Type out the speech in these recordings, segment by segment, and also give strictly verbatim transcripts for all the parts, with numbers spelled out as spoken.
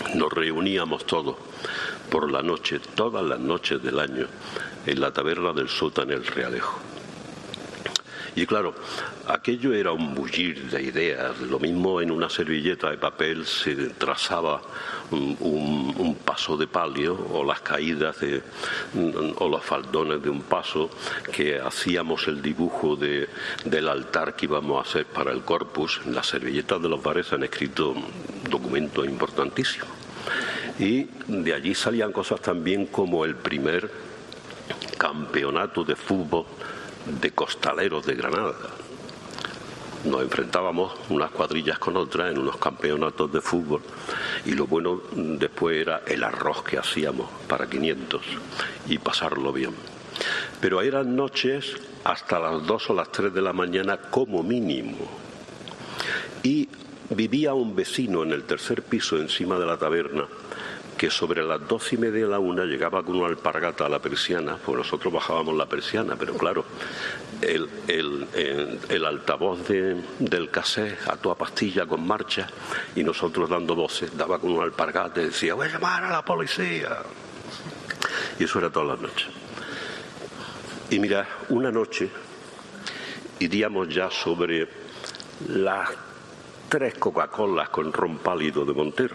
nos reuníamos todos por la noche, todas las noches del año, en la taberna del Sota en el Realejo. Y claro, aquello era un bullir de ideas. Lo mismo en una servilleta de papel se trazaba un, un, un paso de palio, o las caídas de, o los faldones de un paso, que hacíamos el dibujo de, del altar que íbamos a hacer para el corpus. En las servilletas de los bares han escrito documentos importantísimos. Y de allí salían cosas también como el primer campeonato de fútbol de costaleros de Granada. Nos enfrentábamos unas cuadrillas con otras en unos campeonatos de fútbol, y lo bueno después era el arroz que hacíamos para quinientos y pasarlo bien. Pero eran noches hasta las dos o las tres de la mañana como mínimo. Y vivía un vecino en el tercer piso encima de la taberna, que sobre las doce y media de la una llegaba con una alpargata a la persiana, pues nosotros bajábamos la persiana, pero claro, el, el, el, el altavoz de, del casé a toda pastilla con marcha, y nosotros dando voces, daba con una alpargata y decía: voy a llamar a la policía. Y eso era todas las noches. Y mira, una noche iríamos ya sobre las tres Coca-Colas con ron pálido de Montero,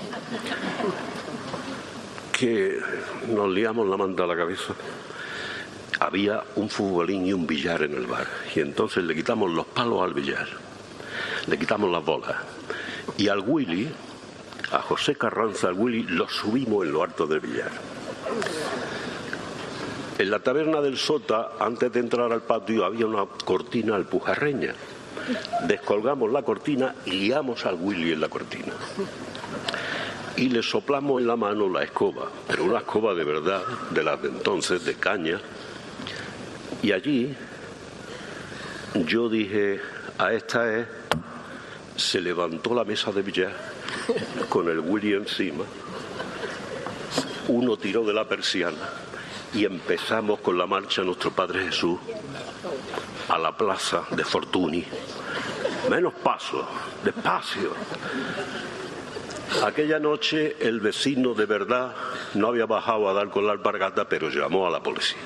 que nos liamos la manta a la cabeza. Había un futbolín y un billar en el bar, y entonces le quitamos los palos al billar, le quitamos las bolas, y al Willy, a José Carranza, al Willy, lo subimos en lo alto del billar. En la taberna del Sota, antes de entrar al patio, había una cortina alpujarreña. Descolgamos la cortina y liamos al Willy en la cortina. Y le soplamos en la mano la escoba, pero una escoba de verdad, de las de entonces, de caña. Y allí yo dije: a esta es. Se levantó la mesa de billar con el Willy encima, uno tiró de la persiana y empezamos con la marcha Nuestro Padre Jesús a la plaza de Fortuny. Menos paso, despacio. Aquella noche el vecino de verdad no había bajado a dar con la alpargata, pero llamó a la policía.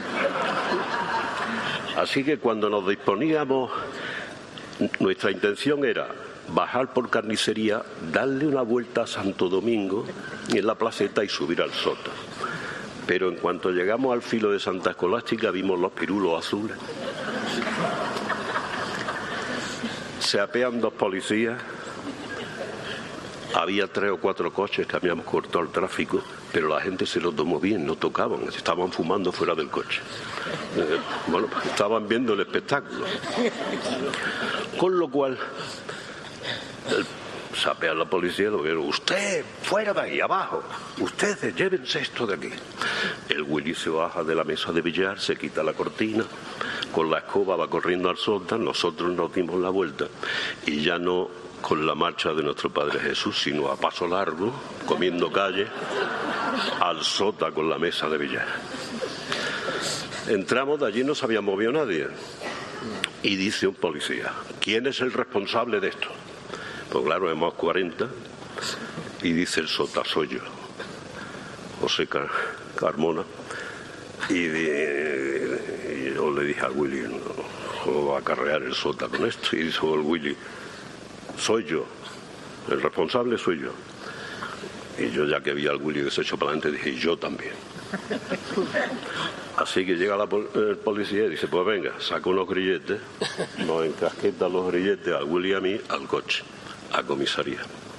Así que cuando nos disponíamos, nuestra intención era bajar por Carnicería, darle una vuelta a Santo Domingo en la placeta y subir al Sota. Pero en cuanto llegamos al filo de Santa Escolástica, vimos los pirulos azules. Se apean dos policías. Había tres o cuatro coches que habíamos cortado el tráfico, pero la gente se lo tomó bien, no tocaban, estaban fumando fuera del coche. Eh, bueno, estaban viendo el espectáculo. Con lo cual, el, se apea la policía, lo vieron: usted, fuera de ahí, abajo, ustedes, llévense esto de aquí. El Willy se baja de la mesa de billar, se quita la cortina, con la escoba va corriendo al Sota, nosotros nos dimos la vuelta, y ya no con la marcha de Nuestro Padre Jesús, sino a paso largo, comiendo calle, al Sota con la mesa de billar. Entramos, de allí no se había movido nadie, y dice un policía: ¿quién es el responsable de esto? Pues claro, hemos cuarenta, y dice el Sota: soy yo, José Car Carmona. Y, de, y yo le dije al Willy: ¿cómo va a acarrear el Sota con esto? Y dijo el Willy: soy yo, el responsable soy yo. Y yo, ya que vi al Willy que se echó para adelante, dije: yo también. Así que llega la pol el policía y dice: pues venga, saca unos grilletes, nos encasqueta los grilletes al Willy y a mí al coche, a comisaría.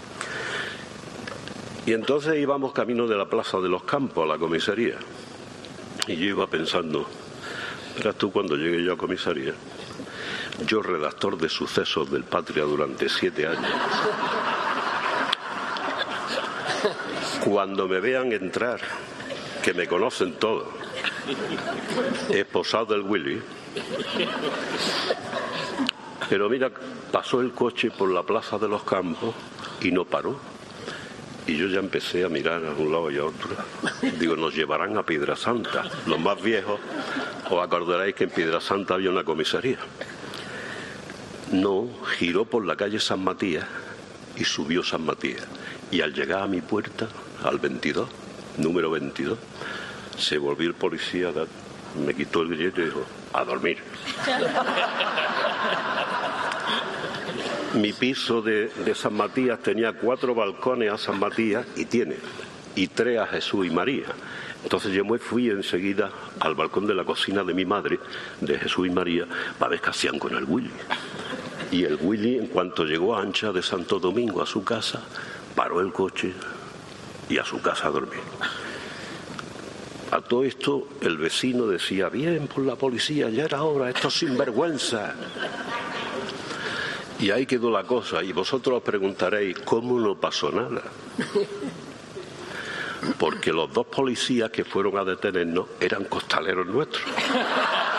Y entonces íbamos camino de la Plaza de los Campos a la comisaría. Y yo iba pensando: verás tú, cuando llegue yo a comisaría, yo, redactor de sucesos del Patria durante siete años, cuando me vean entrar, que me conocen todos, esposado del Willy. Pero mira, pasó el coche por la Plaza de los Campos y no paró. Y yo ya empecé a mirar a un lado y a otro. Digo: nos llevarán a Piedrasanta. Los más viejos os acordaréis que en Piedrasanta había una comisaría. No, giró por la calle San Matías y subió San Matías. Y al llegar a mi puerta, al veintidós, número veintidós, se volvió el policía, me quitó el billete y dijo, a dormir. Mi piso de, de San Matías tenía cuatro balcones a San Matías y tiene, y tres a Jesús y María. Entonces yo me fui enseguida al balcón de la cocina de mi madre, de Jesús y María, para ver qué hacían con el Willy. Y el Willy, en cuanto llegó a Ancha de Santo Domingo a su casa, paró el coche y a su casa a dormir. A todo esto el vecino decía, bien por la policía, ya era hora, esto es sinvergüenza. Y ahí quedó la cosa, y vosotros os preguntaréis, ¿cómo no pasó nada? Porque los dos policías que fueron a detenernos eran costaleros nuestros.